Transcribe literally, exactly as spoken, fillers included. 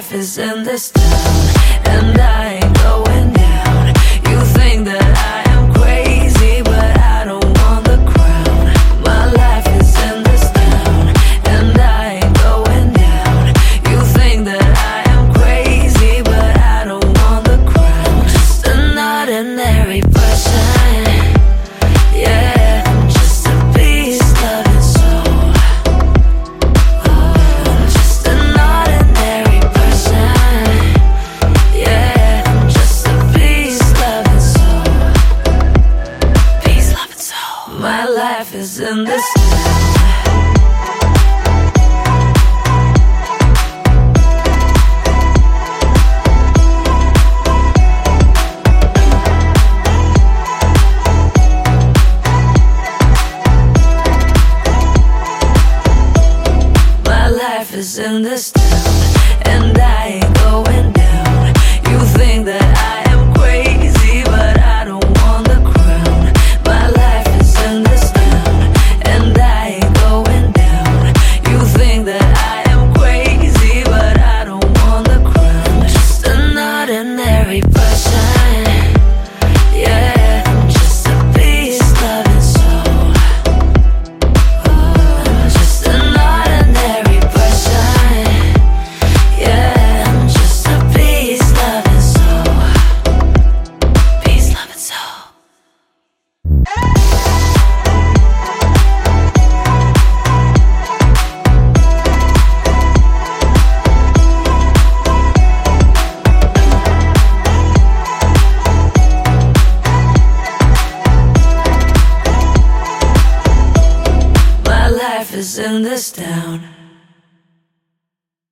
life is in this town, and I ain't going down. You think that I am crazy, but I don't want the crown. My life is in this town, and I ain't going down. You think that I am crazy, but I don't want the crown. Just an ordinary person, yeah, I'm just a beast loving soul. I'm just an ordinary person, yeah, I'm just a beast loving soul. Beast loving soul. My life is in this town. Is in this town, and I ain't going down. You think that I am crazy, but I don't want the crown. My life is in this town, and I ain't going down. You think that I am crazy, but I don't want the crown. Just an ordinary person, yeah, I'm just a beast loving soul. I'm just an ordinary person, yeah, I'm just a beast loving soul. Beast loving soul. My life is in this town.